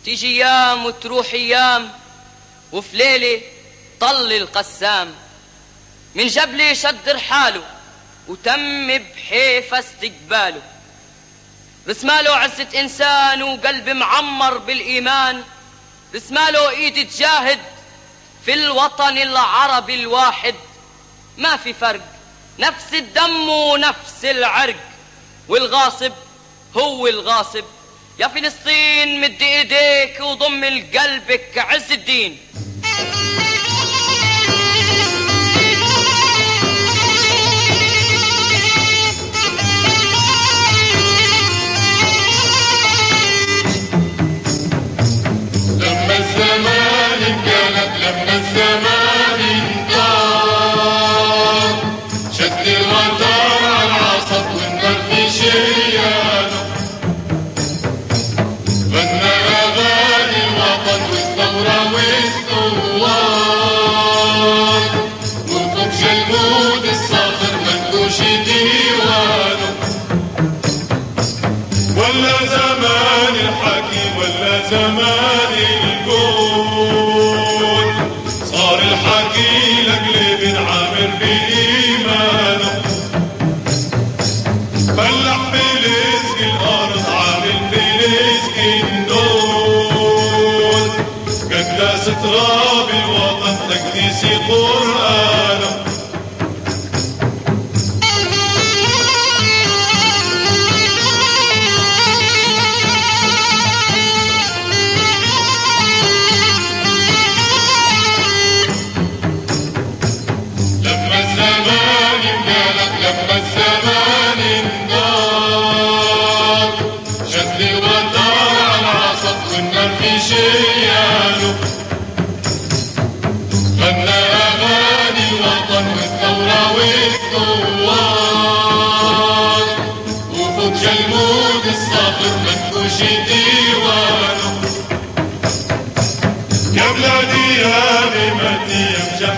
تيجي ايام وتروح ايام، وفي ليلة طل القسام من جبلة شد رحاله وتم بحيفا استقباله. رسماله عزة إنسان وقلب معمر بالإيمان، رسماله إيد تجاهد في الوطن العربي الواحد. ما في فرق، نفس الدم ونفس العرق، والغاصب هو الغاصب. يا فلسطين مد ايديك وضم لقلبك عز الدين. لما الزمان انقلب، لما الزمان انطار، شد الوتر على العصب والنار في شريانه، غنى اغاني الوطن والثوره والثوار، وفوق جلمود الصخر منقوش ديوانه. ولا زمان الحكي ولا زمان القول، صار الحكي لقلب عامر بإيمانه، فلح برزق الأرض عامل برزق النول، قداس تراب الوطن تقديس قرآنه. لما الزمان انقلب، لما الزمان انضار، شد الوتر على العصب والنار في شريانه، غنى اغاني الوطن والثوره والثوار، وفوق جلمود الصخر منقوش ديوانه. يا بلادي يا غيمتي يا